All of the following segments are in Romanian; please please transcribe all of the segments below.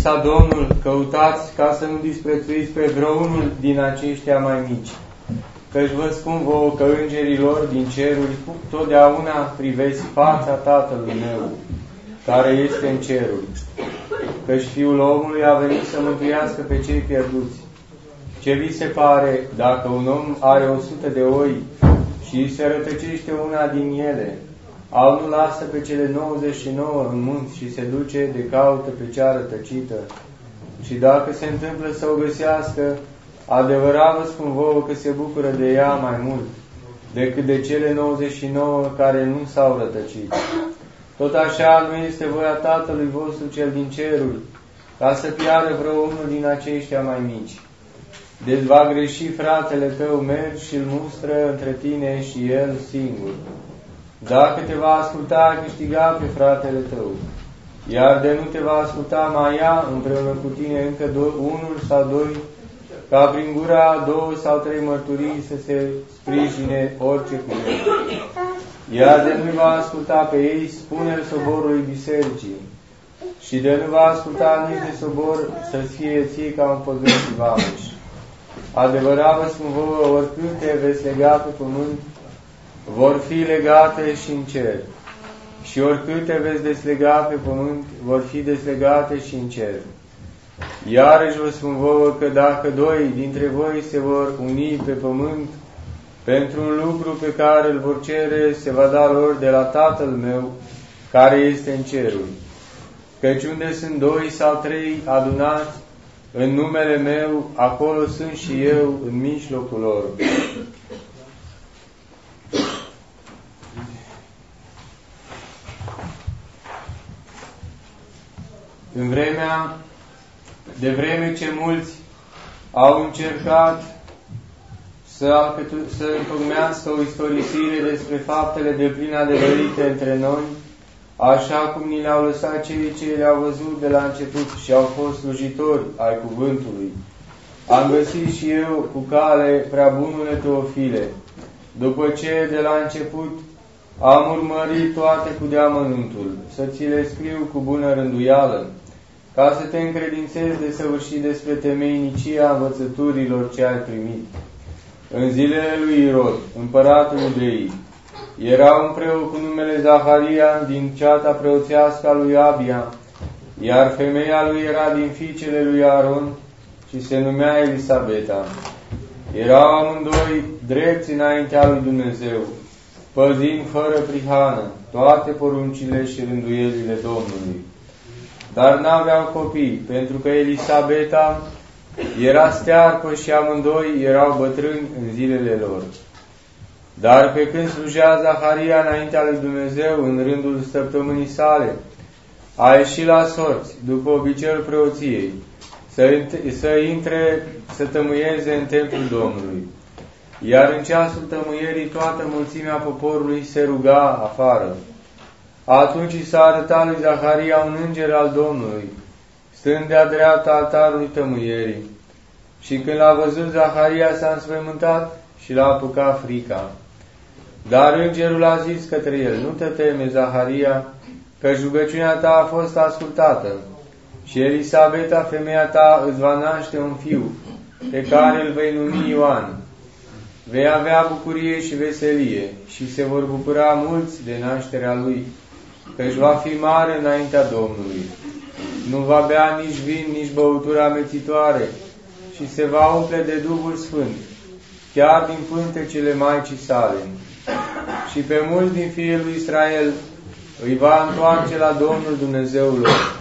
sa Domnul, căutați ca să nu disprețuiți pe vreunul din aceștia mai mici. Căci vă spun vouă că îngerii lor din ceruri totdeauna privesc fața Tatălui meu, care este în ceruri. Căci Fiul omului a venit să mântuiască pe cei pierduți. Ce vi se pare dacă un om are 100 de oi și îi se rătăcește una din ele, al nu lasă pe cele 99 în munți și se duce de caută pe cea rătăcită? Și dacă se întâmplă să o găsească, adevărat vă spun vouă că se bucură de ea mai mult decât de cele 99 care nu s-au rătăcit. Tot așa nu este voia Tatălui vostru cel din ceruri, ca să piară vreunul din aceștia mai mici. Deci va greși fratele tău, mergi și îl mustră între tine și el singur. Dacă te va asculta, ai câștiga pe fratele tău. Iar de nu te va asculta, mai ia împreună cu tine încă unul sau doi, ca prin gura 2 sau 3 mărturii să se sprijine orice cuvânt. Iar de nu va asculta pe ei, spune-l soborului bisericii. Și de nu va asculta nici de sobor, să-ți fie ție ca un păgân și vameș. Adevărat vă spun vouă, oricâte veți lega pe pământ, vor fi legate și în cer. Și oricâte veți deslega pe pământ, vor fi deslegate și în cer. Iarăși vă spun vouă că dacă 2 dintre voi se vor uni pe pământ, pentru un lucru pe care îl vor cere, se va da lor de la Tatăl meu, care este în ceruri. Căci unde sunt 2 sau 3 adunați în numele meu, acolo sunt și eu în mijlocul lor. De vreme ce mulți au încercat să întocmească o istorisire despre faptele deplin adeverite între noi, așa cum ni le-au lăsat cei ce le-au văzut de la început și au fost slujitori ai cuvântului, am găsit și eu cu cale, prea bunule Teofile, după ce de la început am urmărit toate cu deamănuntul, să ți le scriu cu bună rânduială, ca să te încredințezi de săvârșit despre temeinicia învățăturilor ce ai primit. În zilele lui Irod, împăratul Iudeii, era un preot cu numele Zaharia din ceata preoțească a lui Abia, iar femeia lui era din fiicele lui Aron și se numea Elisabeta. Erau amândoi drepți înaintea lui Dumnezeu, păzind fără prihană toate poruncile și rânduielile Domnului. Dar n-aveau copii, pentru că Elisabeta era stearpă și amândoi erau bătrâni în zilele lor. Dar pe când slujea Zaharia înaintea lui Dumnezeu în rândul săptămânii sale, a ieșit la sorți, după obiceiul preoției, să tămâieze în templul Domnului. Iar în ceasul tămâierii toată mulțimea poporului se ruga afară. Atunci s-a arătat lui Zaharia un înger al Domnului, stând de-a dreapta altarului tămâierii. Și când l-a văzut, Zaharia s-a înspăimântat și l-a apucat frica. Dar îngerul a zis către el: nu te teme, Zaharia, că rugăciunea ta a fost ascultată și Elisabeta, femeia ta, îți va naște un fiu, pe care îl vei numi Ioan. Vei avea bucurie și veselie și se vor bucura mulți de nașterea lui, căci va fi mare înaintea Domnului. Nu va bea nici vin, nici băutură amețitoare și se va umple de Duhul Sfânt, chiar din pântecele Maicii sale. Și pe mulți din fiii lui Israel îi va întoarce la Domnul Dumnezeul lor.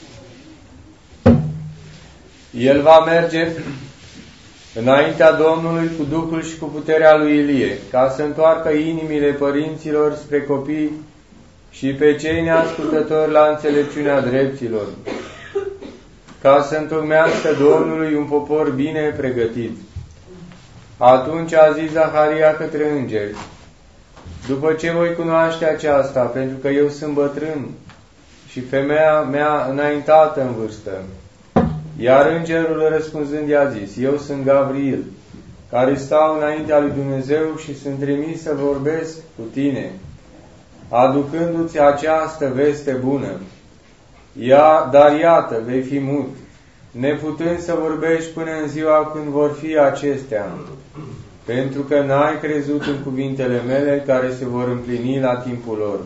El va merge înaintea Domnului cu Duhul și cu puterea lui Ilie, ca să întoarcă inimile părinților spre copii și pe cei neascultători la înțelepciunea dreptilor, ca să întocmească Domnului un popor bine pregătit. Atunci a zis Zaharia către îngeri: după ce voi cunoaște aceasta, pentru că eu sunt bătrân și femeia mea înaintată în vârstă. Iar îngerul răspunzând i-a zis: eu sunt Gabriel, care stau înaintea lui Dumnezeu și sunt trimis să vorbesc cu tine, aducându-ți această veste bună. Dar iată, vei fi mut, neputând să vorbești până în ziua când vor fi acestea, pentru că n-ai crezut în cuvintele mele care se vor împlini la timpul lor.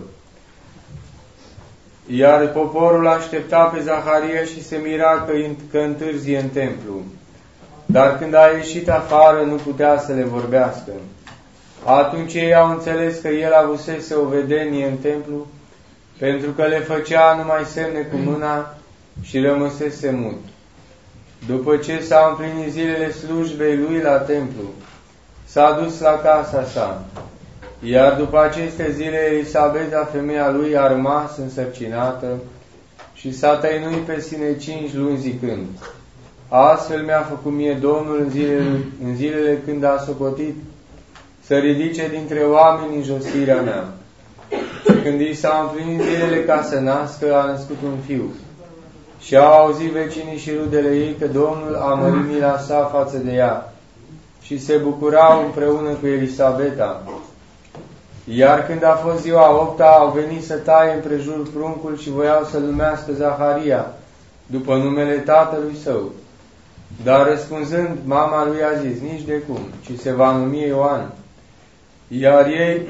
Iar poporul aștepta pe Zaharia și se mira că întârzie în templu. Dar când a ieșit afară, nu putea să le vorbească. Atunci ei au înțeles că el avusese o vedenie în templu, pentru că le făcea numai semne cu mâna și rămăsese mut. După ce s-au împlinit zilele slujbei lui la templu, s-a dus la casa sa. Iar după aceste zile, Elisabeta, femeia lui, a rămas însărcinată și s-a tăinuit pe sine 5 luni zicând: astfel mi-a făcut mie Domnul în zilele când a socotit să ridice dintre oameni înjosirea mea. Și când i s-au împlinit zilele ca să nască, a născut un fiu. Și au auzit vecinii și rudele ei că Domnul a mărit mila sa față de ea și se bucurau împreună cu Elisabeta. Iar când a fost ziua 8-a, au venit să taie împrejur pruncul și voiau să-l numească Zaharia, după numele tatălui său. Dar răspunzând, mama lui a zis: nici de cum, ci se va numi Ioan. Iar ei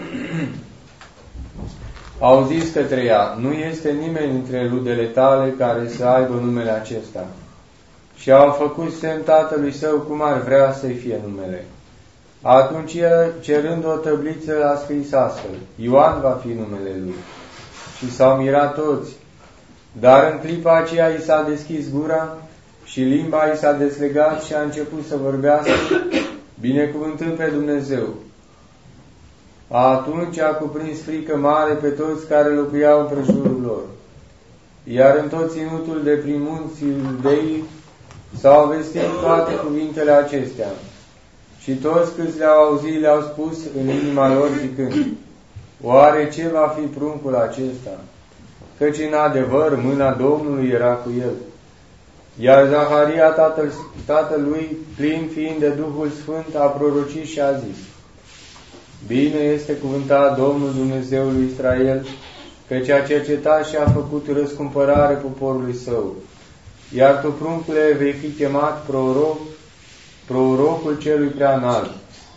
au zis către ea: nu este nimeni între rudele tale care să aibă numele acesta. Și au făcut semn tatălui său cum ar vrea să-i fie numele. Atunci el, cerând o tăbliță, a scris astfel: Ioan va fi numele lui. Și s-au mirat toți. Dar în clipa aceea i s-a deschis gura și limba i s-a deslegat și a început să vorbească, binecuvântând pe Dumnezeu. Atunci a cuprins frică mare pe toți care locuiau împrejurul lor. Iar în tot ținutul de prin munții Iudeii s-au vestit toate cuvintele acestea. Și toți câți le-au auzit le-au spus în inima lor zicând: oare ce va fi pruncul acesta? Căci în adevăr mâna Domnului era cu el. Iar Zaharia, tatălui, plin fiind de Duhul Sfânt, a prorocit și a zis: bine este cuvântat Domnul Dumnezeului Israel, căci a cercetat și a făcut răscumpărare poporului său. Iar tu, pruncule, vei fi chemat prorocul celui prea înalt,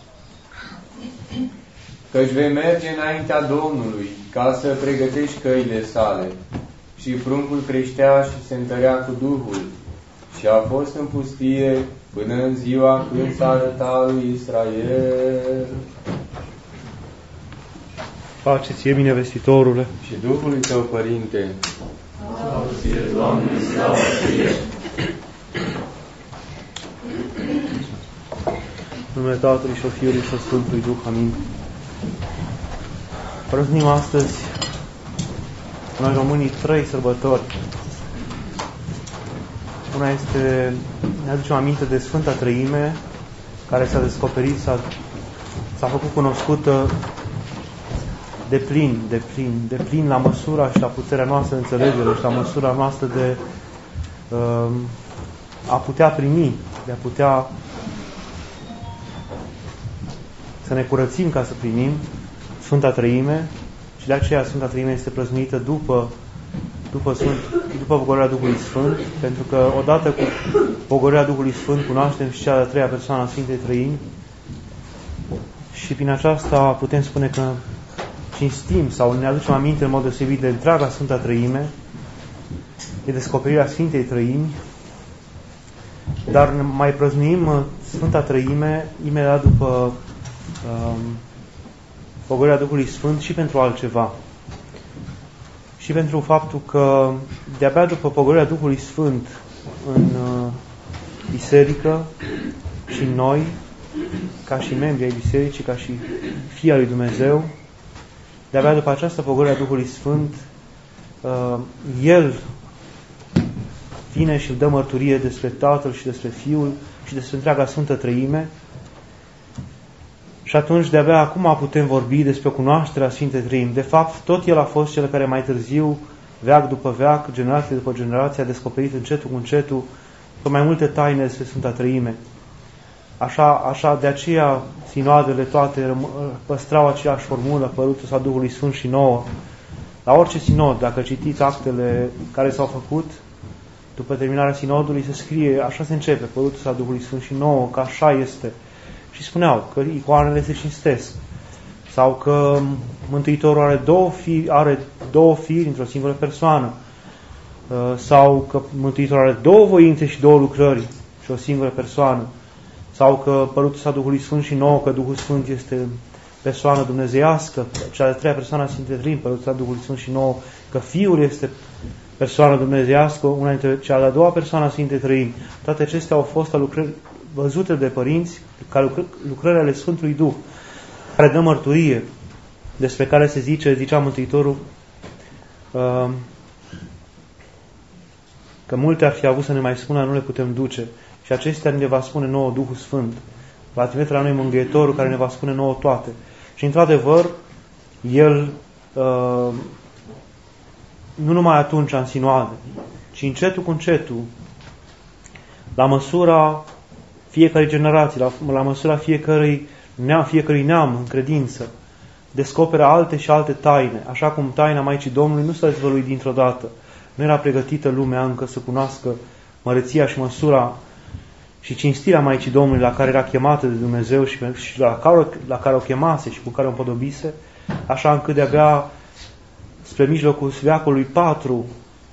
căci vei merge înaintea Domnului ca să pregătești căile sale. Și pruncul creștea și se întărea cu Duhul și a fost în pustie până în ziua când s-a arătat lui Israel. Pace ție, binevestitorule, și Duhului tău, Părinte. Slavă ție, Doamne, slavă ție. În numele Tatălui și al Fiului și al Sfântului Duh, amin. Prăznim astăzi noi românii 3 sărbători. Una este, ne aducem aminte de Sfânta Trăime, care s-a descoperit, s-a făcut cunoscută de plin la măsura și la puterea noastră de înțelegere și la măsura noastră de a putea primi, de a putea să ne curățim ca să primim Sfânta Trăime. Și de aceea Sfânta Trăime este prăznuită după pogorârea Duhului Sfânt, pentru că odată cu pogorârea Duhului Sfânt cunoaștem și cea de-a treia persoană a Sfintei Trăimi și prin aceasta putem spune că cinstim sau ne aducem aminte în mod deosebit de întreaga Sfânta Trăime, de descoperirea Sfintei Trăimi, dar mai prăznuim Sfânta Trăime imediat după pogorârea Duhului Sfânt și pentru altceva. Și pentru faptul că de-abia după pogorârea Duhului Sfânt în biserică și noi, ca și membri ai bisericii, ca și fii al lui Dumnezeu, de-abia după această pogorâre a Duhului Sfânt, El vine și îl dă mărturie despre Tatăl și despre Fiul și despre întreaga Sfântă Trăime. Și atunci, de-abia acum putem vorbi despre cunoașterea Sfintei Trăimi. De fapt, tot El a fost Cel care mai târziu, veac după veac, generație după generație, a descoperit încetul cu încetul pe mai multe taine despre Sfânta Trăime. Așa, de aceea sinoadele toate păstrau aceeași formulă, părutul sa Duhului Sfânt și nouă. La orice sinod, dacă citiți actele care s-au făcut, după terminarea sinodului se scrie, așa se începe, părutul a Duhului Sfânt și nouă, că așa este. Și spuneau că icoanele se cinstesc, sau că Mântuitorul are două firi într-o singură persoană, sau că Mântuitorul are două voințe și două lucrări și o singură persoană, sau că părutul a Duhului Sfânt și nouă, că Duhul Sfânt este persoană dumnezeiască, cea de-a treia persoană a Sfintei Trăimi, părutul a Duhului Sfânt și nouă, că Fiul este persoană dumnezeiască, una dintre cea de-a doua persoană a Sfintei Trăimi. Toate acestea au fost lucrări văzute de părinți, ca lucrări ale Sfântului Duh, care dă mărturie, despre care se zicea Mântuitorul, că multe ar fi avut să ne mai spună, nu le putem duce. Și acestea ne va spune nouă Duhul Sfânt. Va trimite la noi Mângâietorul care ne va spune nouă toate. Și într-adevăr, El nu numai atunci în sinoade, ci încetul cu încetul, la măsura fiecărei generații, la măsura fiecărui neam în credință, descoperă alte și alte taine, așa cum taina Maicii Domnului nu s-a dezvăluit dintr-o dată. Nu era pregătită lumea încă să cunoască măreția și măsura și cinstirea Maicii Domnului la care era chemată de Dumnezeu și la care o chemase și cu care o împodobise, așa încât de-abia spre mijlocul veacului 4,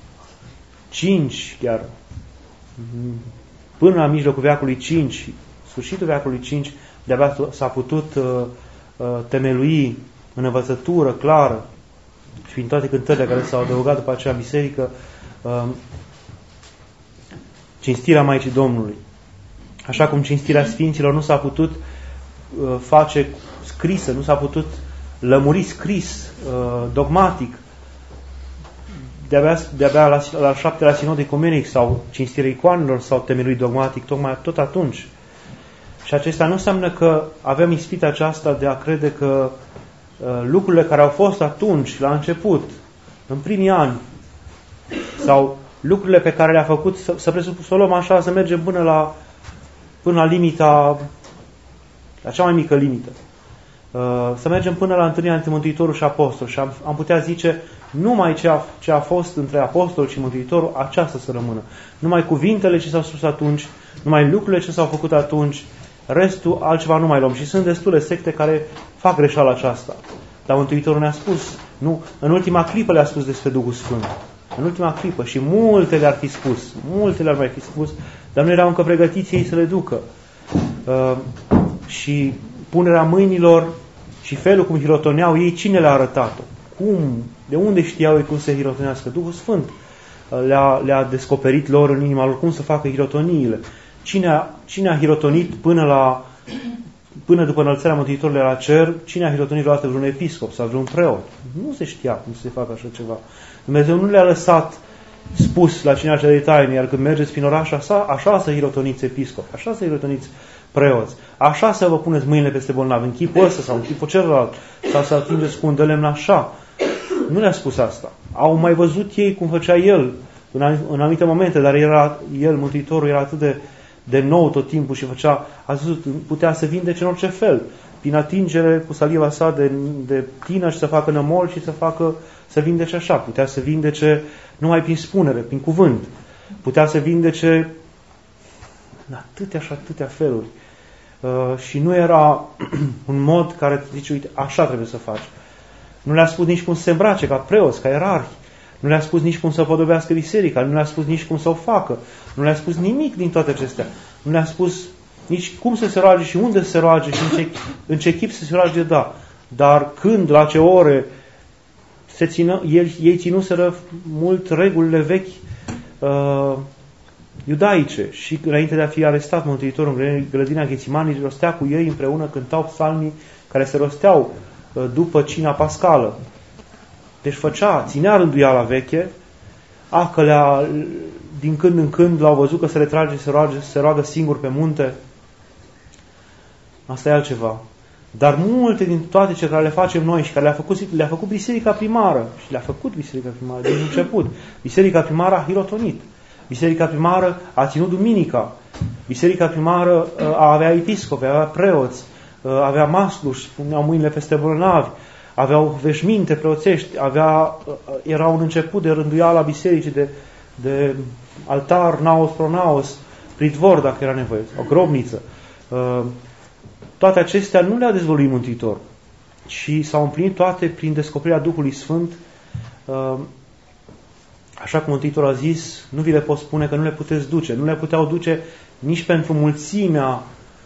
5 chiar, până la mijlocul veacului 5, sfârșitul veacului 5, de-abia s-a putut temelui în învățătură clară și prin toate cântările care s-au adăugat după aceea biserică, cinstirea Maicii Domnului. Așa cum cinstirea Sfinților nu s-a putut face scrisă, nu s-a putut lămuri scris, dogmatic, de-abia la 7-lea sinod ecumenic sau cinstirea icoanelor s-au temeluit dogmatic, tot atunci. Și acesta nu înseamnă că avem ispita aceasta de a crede că lucrurile care au fost atunci, la început, în primii ani, sau lucrurile pe care le-a făcut, să luăm așa, să mergem până la limita, la cea mai mică limită. Să mergem până la întâlnirea între Mântuitorul și Apostol și am putea zice numai ce a fost între Apostol și Mântuitorul, aceasta să rămână. Numai cuvintele ce s-au spus atunci, numai lucrurile ce s-au făcut atunci, restul altceva nu mai luăm. Și sunt destule secte care fac greșeala aceasta. Dar Mântuitorul ne-a spus, nu, în ultima clipă le-a spus despre Duhul Sfânt. În ultima clipă. Și multe le-ar fi spus. Multe le-ar mai fi spus, dar nu erau încă pregătiți ei să le ducă. Și punerea mâinilor și felul cum hirotoneau ei, cine le-a arătat-o? Cum? De unde știau ei cum să hirotonească? Duhul Sfânt le-a descoperit lor în inima lor cum să facă hirotoniile. Cine a hirotonit până după înălțarea Mântuitorului la cer? Cine a hirotonit vreodată vreun episcop sau vreun preot? Nu se știa cum să se facă așa ceva. Dumnezeu nu le-a lăsat spus la cineva de taine, iar când mergeți prin oraș, așa să hirotoniți episcop, așa să hirotoniți preoți, așa să vă puneți mâinile peste bolnavi, în chipul ăsta sau în chipul celălalt, sau să atingeți cu un de lemn așa. Nu le-a spus asta. Au mai văzut ei cum făcea el în anumite momente, dar el, Mântuitorul, era atât de nou tot timpul și putea să vindece în orice fel, prin atingere cu saliva sa de tină și să facă nămol și să vindece așa. Putea să vindece numai prin spunere, prin cuvânt. Putea să vindece în atâtea și atâtea feluri. Și nu era un mod care zice, uite, așa trebuie să faci. Nu le-a spus nici cum să se îmbrace ca preoți, ca ierarhi. Nu le-a spus nici cum să podobească biserica. Nu le-a spus nici cum să o facă. Nu le-a spus nimic din toate acestea. Nu le-a spus nici cum să se roage și unde să se roage și în ce chip să se roage, da. Dar când, la ce ore ei ținuseră mult regulile vechi iudaice și înainte de a fi arestat Mântuitorul în grădina Ghețimanii, rostea cu ei împreună, cântau psalmii care se rosteau după cina pascală. Deci ținea rânduiala veche, că din când în când l-au văzut că se retrage, se roagă singur pe munte. Asta e altceva. Dar multe din toate ce care le facem noi și care le-a făcut biserica primară, și le-a făcut biserica primară din început. Biserica primară a hirotonit. Biserica primară a ținut duminica. Biserica primară avea episcopi, avea preoți, avea masluși, puneau mâinile peste bolnavi, aveau veșminte preoțești, era un început de rânduială a bisericii, de altar, naos pro naos, pridvor, dacă era nevoie, o grobniță. Toate acestea nu le-a dezvăluit Mântuitor, ci s-au împlinit toate prin descoperirea Duhului Sfânt. Așa cum Mântuitor a zis, nu vi le pot spune că nu le puteți duce. Nu le puteau duce nici pentru mulțimea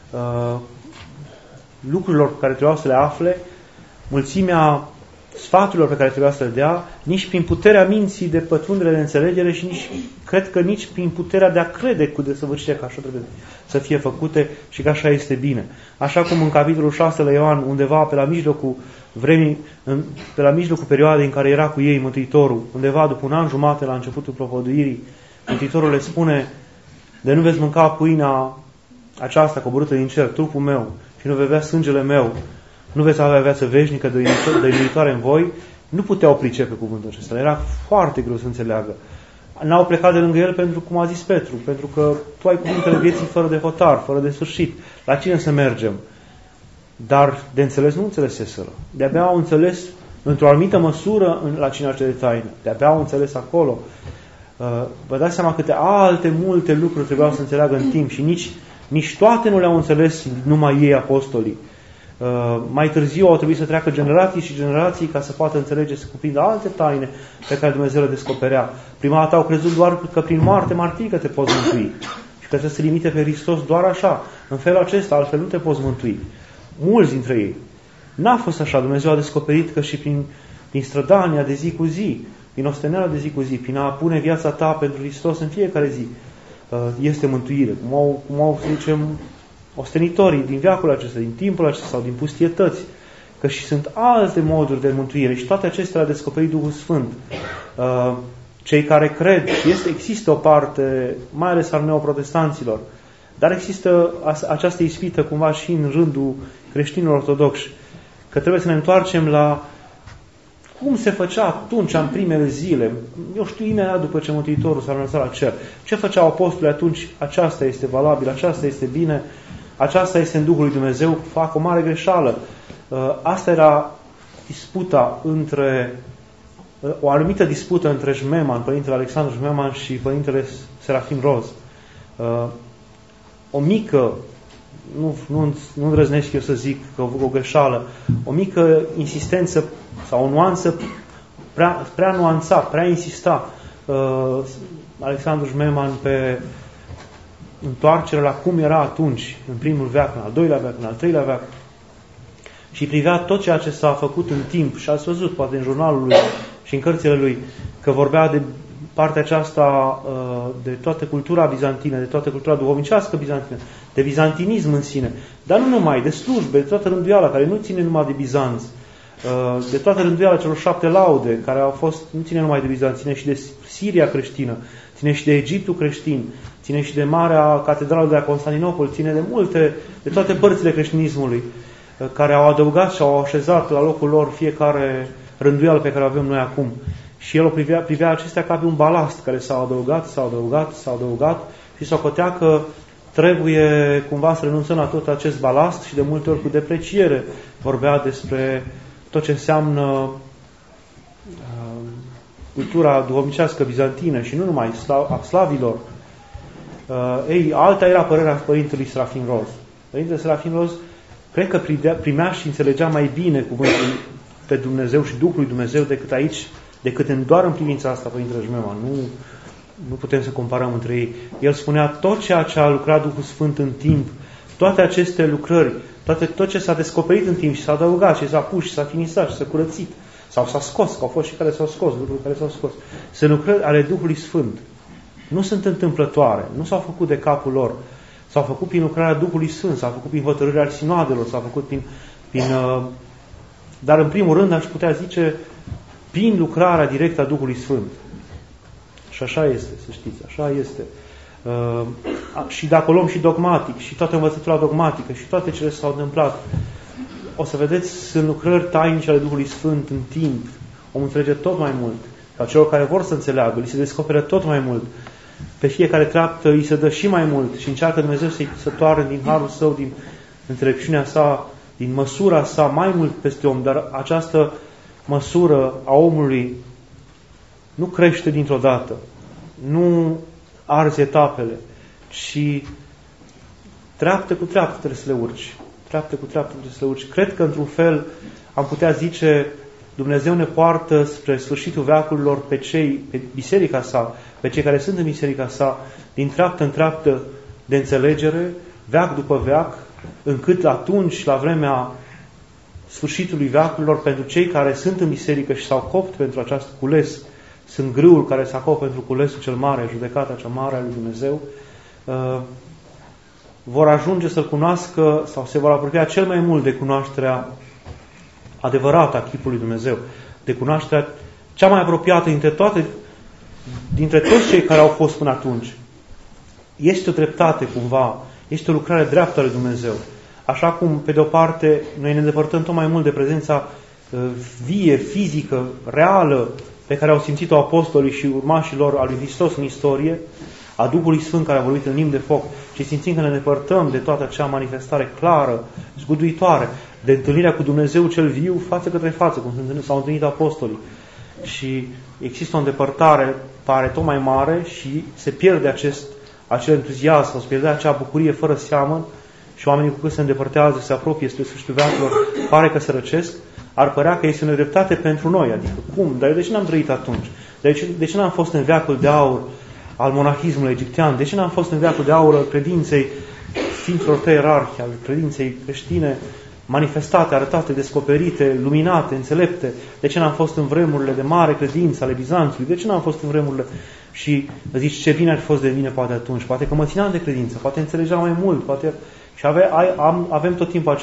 lucrurilor pe care trebuiau să le afle, mulțimea sfaturilor pe care trebuia să le dea, nici prin puterea minții de pătrundere de înțelegere și cred că nici prin puterea de a crede cu desăvârșire că așa trebuie să fie făcute și că așa este bine. Așa cum în capitolul 6 la Ioan, undeva pe la mijlocul vremii, pe la mijlocul perioadei în care era cu ei Mântuitorul, undeva după un an jumate la începutul propovăduirii, Mântuitorul le spune: de nu veți mânca pâinea aceasta coborâtă din cer, trupul meu, și nu veți bea sângele meu, nu veți avea viață veșnică dăinuitoare în voi. Nu puteau pricepe cuvântul acesta. Era foarte greu să înțeleagă. N-au plecat de lângă el pentru, cum a zis Petru, pentru că tu ai cuvintele vieții fără de hotar, fără de sfârșit. La cine să mergem? Dar de înțeles nu înțeleseseră. De-abia au înțeles într-o anumită măsură la cina de taină. De-abia au înțeles acolo. Vă dați seama câte alte multe lucruri trebuiau să înțeleagă în timp și nici toate nu le-au înțeles numai ei, apostolii. Mai târziu au trebuit să treacă generații și generații ca să poată înțelege, să cuprindă alte taine pe care Dumnezeu le descoperea. Prima dată au crezut doar că prin moarte martirică te poți mântui și că trebuie să se limite pe Hristos doar așa. În felul acesta, altfel nu te poți mântui. Mulți dintre ei. N-a fost așa. Dumnezeu a descoperit că și prin strădania de zi cu zi, prin osteneala de zi cu zi, prin a pune viața ta pentru Hristos în fiecare zi, este mântuire. Cum au, să zicem, ostenitorii din veacul acesta, din timpul acesta sau din pustietăți, că și sunt alte moduri de mântuire și toate acestea le-a descoperit Duhul Sfânt. Cei care cred, există o parte, mai ales al neoprotestanților, dar există această ispită cumva și în rândul creștinilor ortodoxi, că trebuie să ne întoarcem la cum se făcea atunci, în primele zile, eu știu, imediat după ce Mântuitorul s-a înălțat la cer. Ce făceau apostolii atunci? Aceasta este valabil, aceasta este bine, aceasta este în Duhul lui Dumnezeu, fac o mare greșeală. Asta era disputa o anumită dispută între Jmeman, Părintele Alexandru Jmeman și Părintele Serafim Roz. O mică, nu îndrăznesc eu să zic că o greșeală, o mică insistență sau o nuanță prea nuanța, prea insista Alexandru Jmeman pe întoarcerea la cum era atunci, în primul veac, în al doilea veac, în al treilea veac, și privea tot ceea ce s-a făcut în timp și ați văzut, poate în jurnalul lui și în cărțile lui, că vorbea de partea aceasta de toată cultura bizantină, de toată cultura duhovnicească bizantină, de bizantinism în sine, dar nu numai, de slujbe, de toată rânduiala, care nu ține numai de Bizanț, de toată rânduiala celor 7 laude, care au fost, nu ține numai de Bizanț, ține și de Siria creștină, ține și de Egiptul creștin, ține și de Marea Catedrală de la Constantinopol, ține de toate părțile creștinismului, care au adăugat și au așezat la locul lor fiecare rânduială pe care o avem noi acum. Și el o privea acestea ca pe un balast care s-a adăugat și s-o cotea că trebuie cumva să renunțăm la tot acest balast și de multe ori cu depreciere vorbea despre tot ce înseamnă cultura duhovnicească bizantină și nu numai a slavilor. Alta era părerea Părintelui Serafim Roz. Părintele Serafim Roz cred că primea și înțelegea mai bine cuvântul pe Dumnezeu și Duhul lui Dumnezeu decât doar în privința asta Părintele Jmeman. Nu putem să comparăm între ei. El spunea tot ceea ce a lucrat Duhul Sfânt în timp, toate aceste lucrări, tot ce s-a descoperit în timp și s-a adăugat și s-a pus și s-a finisat și s-a curățit sau s-a scos, că au fost și care s-au scos, lucruri care s-au scos. Sunt lucrări ale Duhului Sfânt. Nu sunt întâmplătoare, nu s-au făcut de capul lor. S-au făcut prin lucrarea Duhului Sfânt, s-au făcut prin hotărârea sinoadelor, s-au făcut dar în primul rând aș putea zice prin lucrarea directă a Duhului Sfânt. Și așa este, să știți, așa este. Și dacă o luăm și dogmatic, și toată învățătura dogmatică, și toate cele s-au întâmplat, o să vedeți, sunt lucrări tainice ale Duhului Sfânt în timp. Omul înțelege tot mai mult. Sau celor care vor să înțeleagă, li se descoperă tot mai mult. Pe fiecare treaptă îi se dă și mai mult și încearcă Dumnezeu să toarne din harul său, din înțelepciunea sa, din măsura sa mai mult peste om, dar această măsură a omului nu crește dintr-o dată, nu arzi etapele, ci treaptă cu treaptă trebuie să le urci. Treaptă cu treaptă trebuie să le urci. Cred că, într-un fel, am putea zice, Dumnezeu ne poartă spre sfârșitul veacurilor pe biserica sa, pe cei care sunt în biserica sa, din treaptă în treaptă de înțelegere, veac după veac, încât atunci, la vremea sfârșitului veacurilor, pentru cei care sunt în biserică și s-au copt pentru această cules, sunt grâul care s-a copt pentru culesul cel mare, judecata cea mare a lui Dumnezeu, vor ajunge să-L cunoască sau se vor apropia cel mai mult de cunoașterea adevărată a chipului Dumnezeu, de cunoașterea cea mai apropiată dintre toți cei care au fost până atunci. Este o dreptate cumva, este o lucrare dreaptă a lui Dumnezeu. Așa cum, pe de-o parte, noi ne îndepărtăm tot mai mult de prezența vie, fizică, reală, pe care au simțit-o apostolii și urmașii lor al lui Hristos în istorie, a Duhului Sfânt care a vorbit în limbi de foc, și simțim că ne îndepărtăm de toată acea manifestare clară, zguduitoare, de întâlnirea cu Dumnezeu cel viu, față către față, cum s-au întâlnit apostolii. Și există o îndepărtare, pare tot mai mare, și se pierde acel entuziasm, sau se pierde acea bucurie fără seamăn, și oamenii cu cât se îndepărtează, se apropie spre sfârșitul veacurilor, pare că se răcesc. Ar părea că este o nedreptate pentru noi. Adică, cum? Dar de ce n-am trăit atunci? De ce n-am fost în veacul de aur al monahismului egiptean? De ce n-am fost în veacul de aur al credinței Sfinților Trei Ierarhi, al credinței creștine manifestate, arătate, descoperite, luminate, înțelepte? De ce n-am fost în vremurile de mare credință ale Bizanțului? De ce n-am fost în vremurile... Și zici, ce bine ar fi fost de mine poate atunci? Poate că mă țineam de credință, poate înțelegeam mai mult, poate... Și avem tot timpul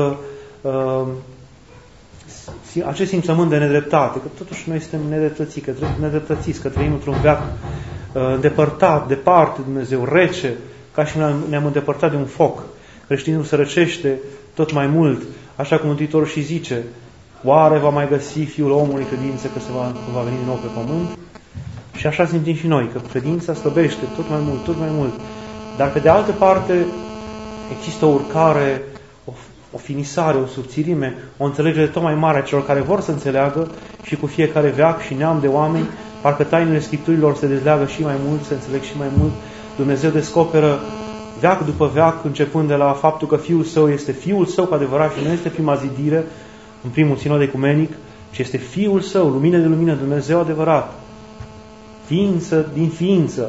acest simțământ de nedreptate, că totuși noi suntem nedreptățiți, că trăim într-un veac îndepărtat, departe de Dumnezeu, rece, ca și ne-am îndepărtat de un foc. Creștinul se răcește tot mai mult, așa cum Mântuitorul și zice, oare va mai găsi Fiul omului credință că va veni din nou pe pământ? Și așa simțim și noi, că credința slăbește tot mai mult, tot mai mult. Dar pe de altă parte există o urcare, o finisare, o subțirime, o înțelegere tot mai mare a celor care vor să înțeleagă, și cu fiecare veac și neam de oameni, parcă tainele Scripturilor se dezleagă și mai mult, se înțeleg și mai mult. Dumnezeu descoperă veac după veac, începând de la faptul că Fiul Său este Fiul Său cu adevărat și nu este prima zidire în primul sinod ecumenic, ci este Fiul Său, lumină de lumină, Dumnezeu adevărat, ființă din ființă.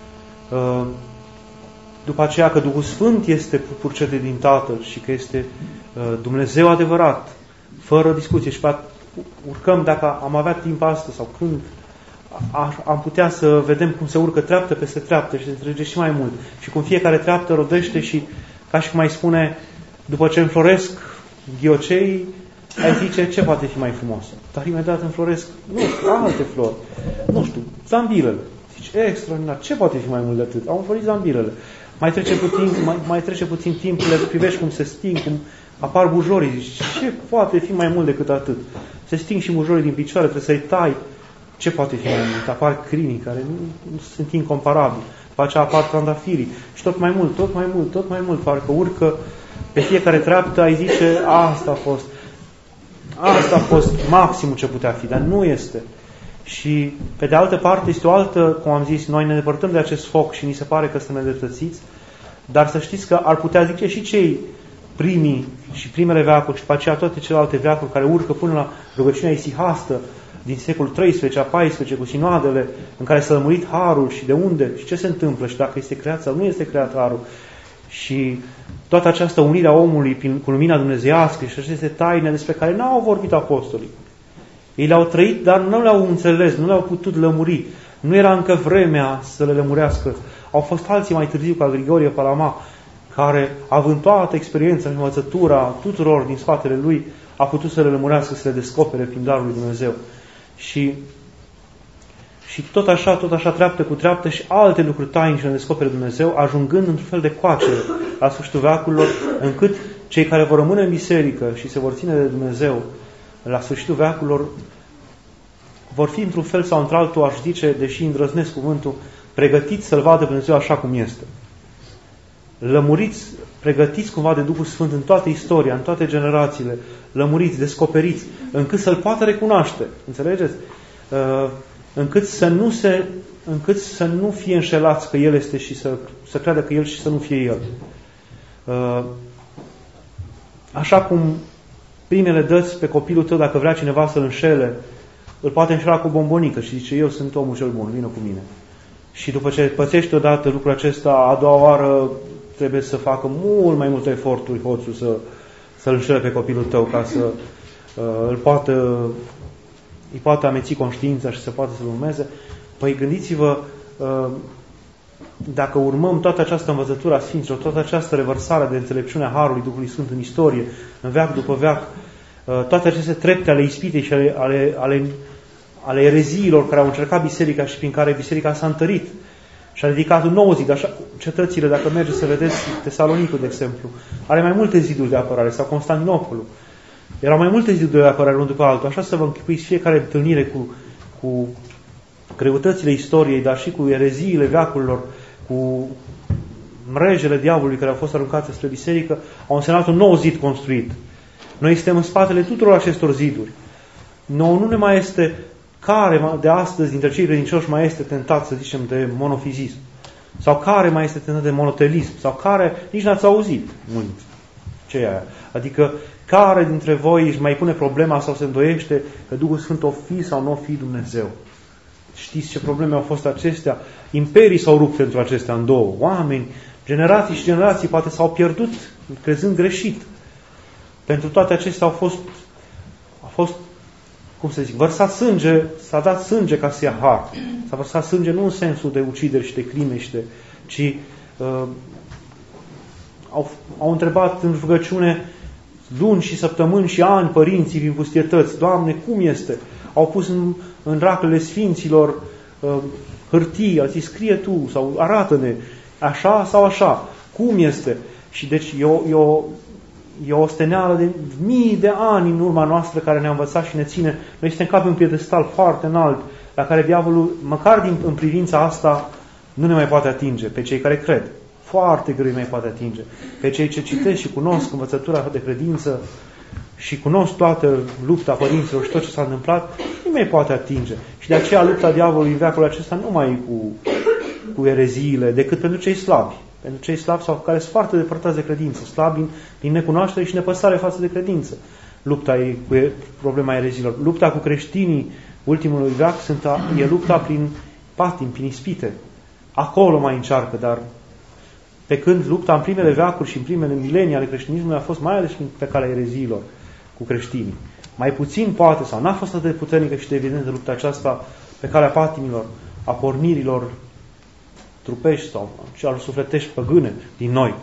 După aceea că Duhul Sfânt este purcete din Tatăl și că este Dumnezeu adevărat, fără discuție. Și urcăm, dacă am avea timp astăzi sau când, am putea să vedem cum se urcă treaptă peste treaptă și se înțelege și mai mult. Și cum fiecare treaptă rodește și, ca și cum mai spune, după ce înfloresc ghioceii, ai zice, ce poate fi mai frumos? Dar imediat înfloresc, alte flori. Nu știu, zambilele. Zici, extraordinar, ce poate fi mai mult de atât? Au înflorit zambilele. Mai trece puțin timp, le privești cum se sting, cum apar bujorii. Zici, ce poate fi mai mult decât atât? Se sting și bujorii din picioare, trebuie să-i tai. Ce poate fi mai mult? Apar crinii care nu sunt incomparabili. După aceea apar trandafirii. Și tot mai mult, tot mai mult, tot mai mult. Parcă urcă pe fiecare treaptă, ai zice, asta a fost maximul ce putea fi, dar nu este. Și pe de altă parte este o altă, cum am zis, noi ne depărtăm de acest foc și ni se pare că suntem nedreptățiți, dar să știți că ar putea zice și cei primii și primele veacuri și după aceea toate celelalte veacuri care urcă până la rugăciunea isihastă din secolul 13, a 14, cu sinoadele în care s-a lămurit harul și de unde și ce se întâmplă și dacă este creat sau nu este creat harul. Și toată această unire a omului cu lumina dumnezeiască și aceste taine despre care n-au vorbit apostolii. Ei le-au trăit, dar nu le-au înțeles, nu le-au putut lămuri. Nu era încă vremea să le lămurească. Au fost alții mai târziu, ca Grigorie Palama, care, având toată experiența și învățătura tuturor din spatele lui, a putut să le lămurească, să le descopere prin darul lui Dumnezeu. Și tot așa, treaptă cu treaptă și alte lucruri taine și le descopere Dumnezeu, ajungând într-un fel de coacere la sfârșitul veacurilor, încât cei care vor rămâne în biserică și se vor ține de Dumnezeu la sfârșitul veacurilor vor fi într-un fel sau într-altul, aș zice, deși îndrăznesc cuvântul, pregătiți să-L vadă Dumnezeu așa cum este. lămuriți, pregătiți cumva de Duhul Sfânt în toată istoria, în toate generațiile, lămuriți, descoperiți, încât să-L poată recunoaște. Înțelegeți? Încât să nu fie înșelați că El este și să creadă că El și să nu fie El. Așa cum primele dăți pe copilul tău, dacă vrea cineva să-l înșele, îl poate înșela cu o bombonică și zice, eu sunt omul cel bun, vină cu mine. Și după ce pățești odată lucrul acesta, a doua oară trebuie să facă mult mai multe eforturi hoțul să-l înșele pe copilul tău ca să îi poată ameți conștiința și să poată să-l urmeze. Păi gândiți-vă, dacă urmăm toată această învățătură a Sfinților, toată această revărsare de înțelepciunea Harului Duhului Sfânt în istorie, în veac după veac, toate aceste trepte ale ispitei și ale ereziilor care au încercat biserica și prin care biserica s-a întărit și a ridicat un nou zid, așa, cetățile, dacă mergeți să vedeți Tesalonicul, de exemplu, are mai multe ziduri de apărare, sau Constantinopolul. Erau mai multe ziduri de apărare unul după altul, așa să vă închipuiți fiecare întâlnire cu greutățile istoriei, dar și cu ereziile veacurilor, cu mrejele diavolului care au fost aruncate spre biserică, au însemnat un nou zid construit. Noi suntem în spatele tuturor acestor ziduri. Nu ne mai este care de astăzi dintre cei credincioși mai este tentat, să zicem, de monofizism. Sau care mai este tentat de monotelism. Sau care nici n-ați auzit mult. Ce e aia? Adică care dintre voi își mai pune problema sau se îndoiește că Duhul Sfânt o fi sau nu o fi Dumnezeu? Știți ce probleme au fost acestea? Imperii s-au rupt pentru acestea în două. Oameni, generații și generații poate s-au pierdut crezând greșit. Pentru toate acestea a fost, cum să zic, vărsat sânge, s-a dat sânge ca să ia har. S-a vărsat sânge nu în sensul de ucideri și de crime, ci au întrebat în rugăciune luni și săptămâni și ani părinții din pustietăți, Doamne, cum este? Au pus în raclele sfinților hârtii, au zis, scrie Tu sau arată-ne, așa sau așa, cum este? Și deci e o steneală de mii de ani în urma noastră care ne-a învățat și ne ține. Noi suntem ca pe un piedestal foarte înalt, la care diavolul, măcar în privința asta, nu ne mai poate atinge pe cei care cred. Foarte greu mai poate atinge. Pe cei ce citesc și cunosc învățătura de credință și cunosc toată lupta părinților și tot ce s-a întâmplat, nu mai poate atinge. Și de aceea lupta diavolului în veacul acesta nu mai e cu ereziile, decât pentru cei slabi. Pentru cei slabi sau care sunt foarte depărtați de credință, slabi din necunoaștere și nepăsare față de credință. Lupta e cu problema erezilor. Lupta cu creștinii ultimului veac e lupta prin patim, prin ispite. Acolo mai încearcă, dar pe când lupta în primele veacuri și în primele milenii ale creștinismului a fost mai ales pe calea ereziilor cu creștinii. Mai puțin poate, sau n-a fost atât de puternică și de evidentă lupta aceasta pe calea patimilor, a pornirilor trupești sau celor sufletești păgâne din noi.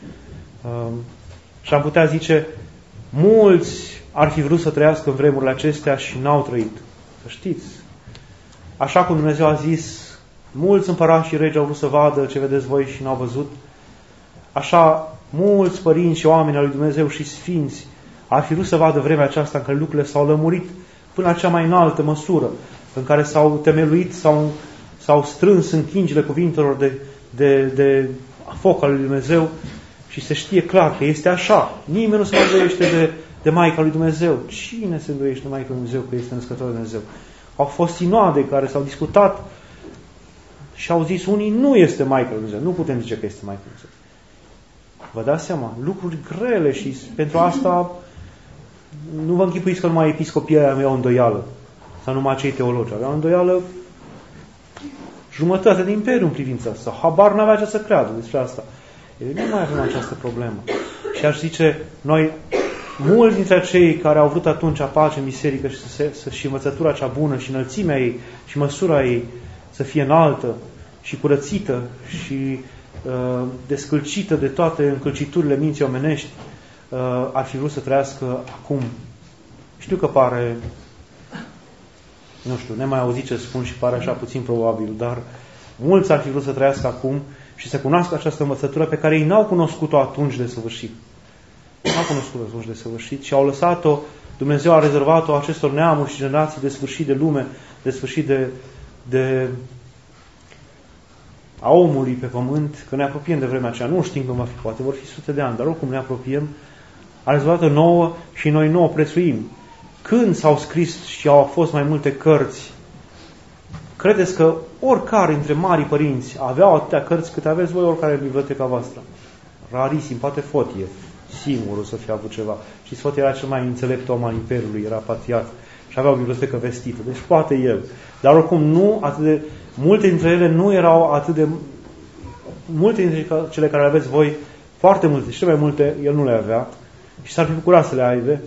Și am putea zice, mulți ar fi vrut să trăiască în vremurile acestea și n-au trăit. Să știți. Așa cum Dumnezeu a zis, mulți împărați și regi au vrut să vadă ce vedeți voi și n-au văzut. Așa, mulți părinți și oameni al lui Dumnezeu și sfinți ar fi vrut să vadă vremea aceasta în care lucrurile s-au lămurit până la cea mai înaltă măsură, în care s-au temeluit, s-au strâns în chingile cuvintelor de foc al lui Dumnezeu și se știe clar că este așa. Nimeni nu se mai îndoiește de Maica lui Dumnezeu. Cine se îndoiește de Maica lui Dumnezeu că este născătorul lui Dumnezeu? Au fost sinoade care s-au discutat și au zis unii, nu este Maica lui Dumnezeu. Nu putem zice că este Maica lui Dumnezeu. Vă dați seama? Lucruri grele și pentru asta nu vă închipuiți că numai episcopii aia aveau îndoială sau numai cei teologi. Aveau îndoială jumătate de imperiu în privința asta. Habar n-avea ce să creadă despre asta. Nu mai avem această problemă. Și aș zice, noi, mulți dintre cei care au vrut atunci pace în biserică și învățătura cea bună și înălțimea ei și măsura ei să fie înaltă și curățită și descălcită de toate încălciturile minții omenești, ar fi vrut să trăiască acum. Știu că pare, nu știu, nemai auzit ce spun și pare așa puțin probabil, dar mulți ar fi vrut să trăiască acum și să cunoască această învățătură pe care ei n-au cunoscut-o atunci de săvârșit. N-au cunoscut-o atunci de săvârșit și au lăsat-o, Dumnezeu a rezervat-o acestor neamuri și generații de sfârșit de lume, de sfârșit a omului pe pământ, că ne apropiem de vremea aceea, nu știm cum va fi, poate vor fi sute de ani, dar oricum ne apropiem, a rezultat nouă și noi nouă prețuim. Când s-au scris și au fost mai multe cărți, credeți că oricare dintre marii părinți aveau atâtea cărți cât aveți voi oricare în biblioteca voastră? Rarisim, poate Fotie, singurul să fie avut ceva. Și Fotie era cel mai înțelept om al Imperiului, era patriarh și avea o bibliotecă vestită, deci poate el. Dar oricum nu atât de multe dintre ele nu erau atât de multe dintre cele care le aveți voi, foarte multe, și cele mai multe el nu le avea și s-ar fi bucurat să le aibă.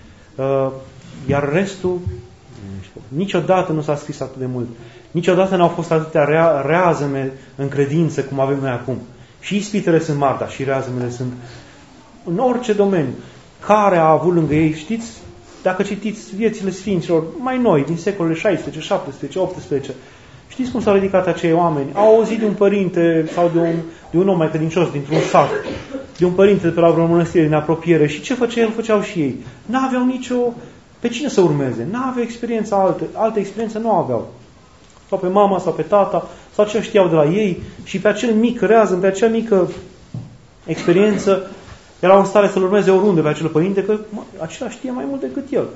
Iar restul niciodată nu s-a scris atât de mult. Niciodată n-au fost atâtea reazăme în credință cum avem noi acum. Și ispitele sunt mari, dar și reazămele sunt în orice domeniu. Care a avut lângă ei, știți, dacă citiți viețile sfinților mai noi, din secolele 16, 17, 18, știți cum s-au ridicat acei oameni? Au auzit de un părinte sau de un om mai credincios dintr-un sat, de un părinte de pe la vreo mănăstire din apropiere și ce făcea el, făceau și ei. N-aveau nicio pe cine să urmeze, n-aveau experiență alte experiențe nu aveau. Sau pe mama, sau pe tata, sau ce știau de la ei și pe acel mic reazăn, pe acea mică experiență erau în stare să-l urmeze oriunde pe acel părinte, că acela știe mai mult decât el.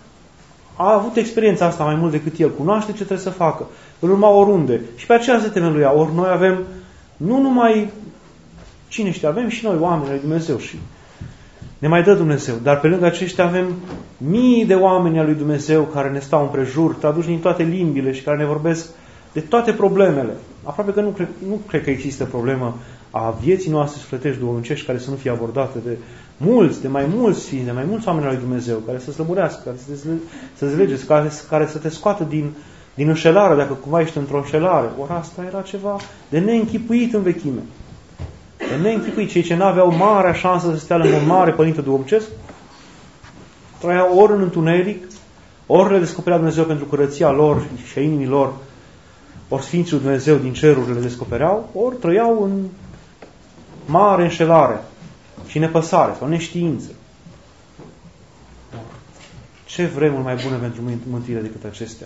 A avut experiența asta mai mult decât el, cunoaște ce trebuie să facă, îl urma oriunde și pe aceea se temeluia. Ori noi avem, nu numai cine știe, avem și noi oamenii lui Dumnezeu și ne mai dă Dumnezeu, dar pe lângă aceștia avem mii de oameni al lui Dumnezeu care ne stau împrejur, traduși din toate limbile și care ne vorbesc de toate problemele. Aproape că nu cred că există problemă a vieții noastre sufletești duhovnicești care să nu fie abordată de mulți, de mai mulți sfinți, de mai mulți oameni al lui Dumnezeu, care să slămurească, care să zlegeți, care să te scoată din înșelare, dacă cumva ești într-o înșelare. Ori asta era ceva de neînchipuit în vechime. De neînchipuit. Cei ce n-aveau marea șansă să stea lângă un mare părinte duhovnicesc, trăiau ori în întuneric, ori le descoperea Dumnezeu pentru curăția lor și a inimii lor, ori Sfinții lui Dumnezeu din ceruri le descopereau, ori trăiau în mare înșelare și nepăsare sau neștiință. Ce vremuri mai bune pentru mântuire decât acestea?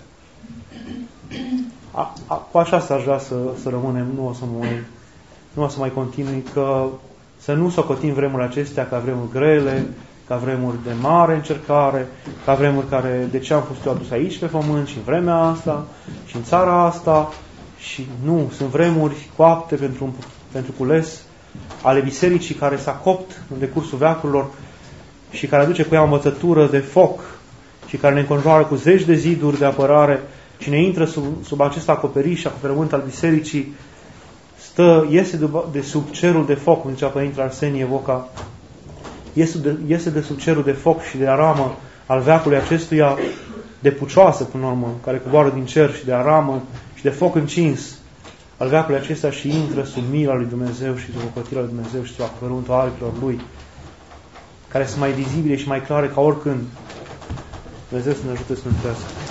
Cu aceasta aș vrea să rămânem, nu o să mai continui, că să nu socotim vremurile acestea ca vremuri grele, ca vremuri de mare încercare, ca vremuri care, de ce am fost eu adus aici pe pământ și în vremea asta și în țara asta, și nu, sunt vremuri coapte pentru cules ale bisericii care s-a copt în decursul veacurilor și care aduce cu ea o învățătură de foc și care ne înconjoară cu zeci de ziduri de apărare. Cine intră sub acest acoperiș, acoperământ al bisericii, iese de sub cerul de foc, cum zicea Părintele Arsenie Voca, iese de sub cerul de foc și de aramă al veacului acestuia, de pucioasă până la urmă, care coboară din cer, și de aramă și de foc încins al veacului acesta și intră sub mila lui Dumnezeu și sub ocrotirea lui Dumnezeu și sub acoperimentul aripilor lui, care sunt mai vizibile și mai clare ca oricând. Dumnezeu să ne ajute să mântuiască.